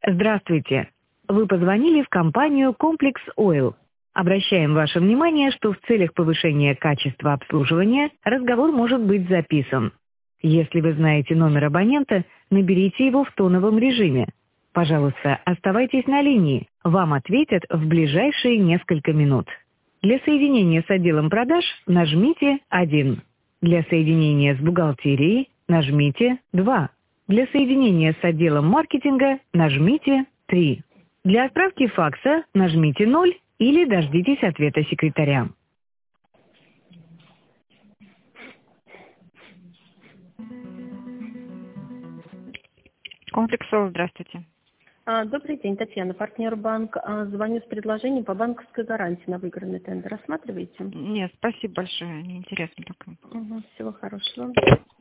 Здравствуйте. Вы позвонили в компанию Complex Oil. Обращаем ваше внимание, что в целях повышения качества обслуживания разговор может быть записан. Если вы знаете номер абонента, наберите его в тоновом режиме. Пожалуйста, оставайтесь на линии. Вам ответят в ближайшие несколько минут. Для соединения с отделом продаж нажмите 1. Для соединения с бухгалтерией нажмите 2. Для соединения с отделом маркетинга нажмите 3. Для отправки факса нажмите 0 или дождитесь ответа секретаря. Комплекс Ойл, здравствуйте. Добрый день, Татьяна, партнер банк. Звоню с предложением по банковской гарантии на выигранный тендер. Рассматриваете? Нет, спасибо большое, неинтересно пока. Всего хорошего.